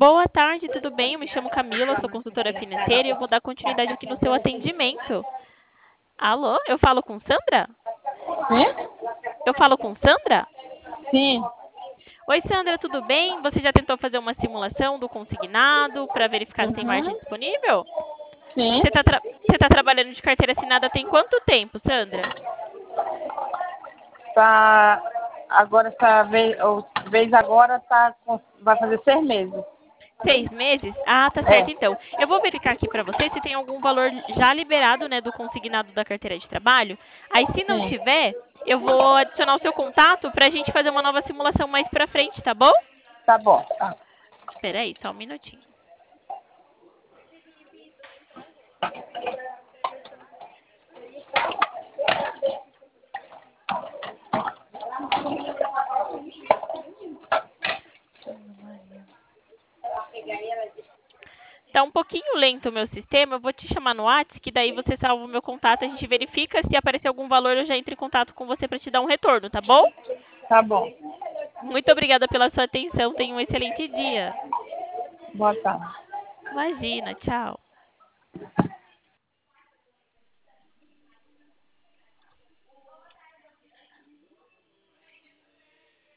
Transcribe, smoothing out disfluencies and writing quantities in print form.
Boa tarde, tudo bem? Eu me chamo Camila, sou consultora financeira e eu vou dar continuidade aqui no seu atendimento. Alô, eu falo com Sandra? Sim? Eu falo com Sandra? Sim. Oi, Sandra, tudo bem? Você já tentou fazer uma simulação do consignado para verificar se tem margem Uhum. disponível? Sim. Você tá trabalhando de carteira assinada tem quanto tempo, Sandra? Tá. Agora essa vez agora vai fazer 6 meses. 6 meses? Ah, tá certo É. então. Eu vou verificar aqui para você se tem algum valor já liberado, né, do consignado da carteira de trabalho. Aí, se não Sim. tiver, eu vou adicionar o seu contato para a gente fazer uma nova simulação mais para frente, tá bom? Tá bom. Tá. Espera aí, só um minutinho. Tá um pouquinho lento o meu sistema, eu vou te chamar no WhatsApp, que daí você salva o meu contato, a gente verifica, se aparecer algum valor eu já entro em contato com você para te dar um retorno, tá bom? Tá bom. Muito obrigada pela sua atenção, tenha um excelente dia. Boa tarde. Imagina, tchau.